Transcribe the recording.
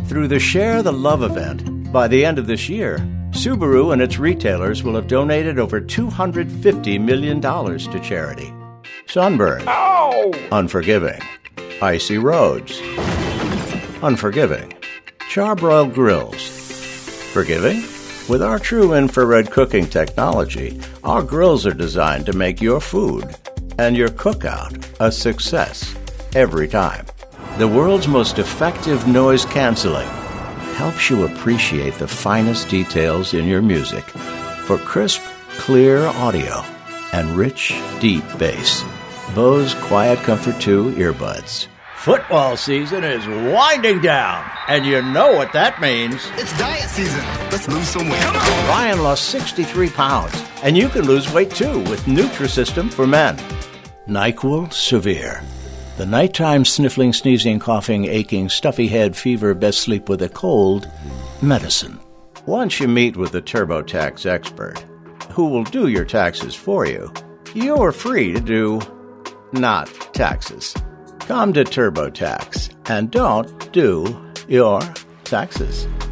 Through the Share the Love event, by the end of this year, Subaru and its retailers will have donated over $250 million to charity. Sunburn. Ow! Unforgiving. Icy roads. Unforgiving. Charbroiled grills. Forgiving? With our true infrared cooking technology, our grills are designed to make your food and your cookout a success every time. The world's most effective noise canceling helps you appreciate the finest details in your music for crisp, clear audio and rich, deep bass. Bose Quiet Comfort 2 earbuds. Football season is winding down, and you know what that means. It's diet season. Let's lose some weight. Come on. Ryan lost 63 pounds, and you can lose weight too with Nutrisystem for men. NyQuil Severe. The nighttime sniffling, sneezing, coughing, aching, stuffy head, fever, best sleep with a cold medicine. Once you meet with the TurboTax expert, who will do your taxes for you, you're free to do not taxes. Come to TurboTax and don't do your taxes.